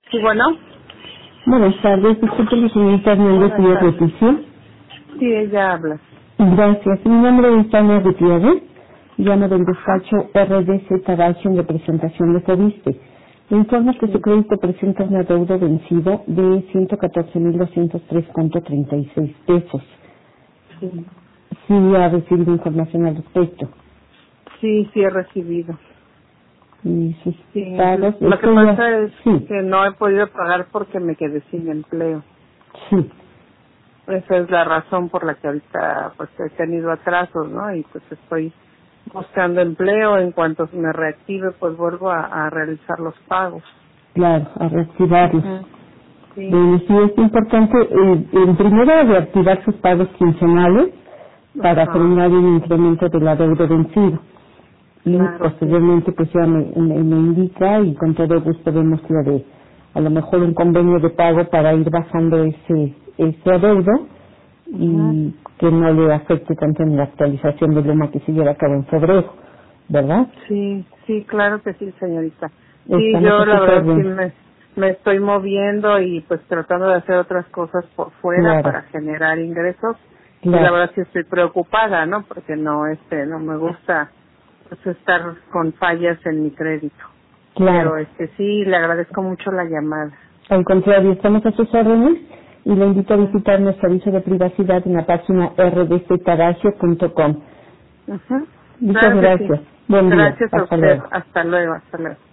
Sí, bueno. Buenas tardes, disculpe la señorita Hernández Buenas tardes. Gutiérrez. Sí, ella habla. Gracias. Mi nombre es Tania Gutiérrez. Llamo del Ajá. despacho RDC Tabacho en representación de Fobiste. Le informo que su Sí. crédito presenta un adeudo vencido de 114,203,36 pesos. Sí. Sí ha recibido información al respecto. Sí, sí he recibido. Y sus Sí. pagos, Lo que esto ya, pasa es sí, que no he podido pagar porque me quedé sin empleo. sí, Esa es la razón por la que ahorita pues he tenido atrasos, ¿no? Y pues estoy buscando empleo. En cuanto me reactive, pues vuelvo a realizar los pagos. claro, a reactivarlos. Ujú. Sí. Sí, es importante, en primero, reactivar sus pagos quincenales para Ajá. frenar un incremento del adeudo vencido. Y Claro, sí. posteriormente, pues ya me indica y con todo gusto vemos la de, a lo mejor un convenio de pago para ir bajando ese adeudo Ujú. y que no le afecte tanto en la actualización del lema que se lleva a cabo en febrero, ¿verdad? Sí, sí, claro que sí, señorita. Sí, Estamos yo a la sus verdad sí órdenes. me estoy moviendo y pues tratando de hacer otras cosas por fuera Claro, para generar ingresos. Y la claro, verdad sí estoy preocupada, ¿no? Porque no me gusta pues estar con fallas en mi crédito. claro. Pero sí, le agradezco mucho la llamada. Al contrario, estamos a sus órdenes y le invito a Sí. visitar nuestro aviso de privacidad en la página rdctaracio.com. Ujú. Muchas Claro que sí. gracias. Buen día. Gracias a Hasta usted. luego. Hasta luego, hasta luego.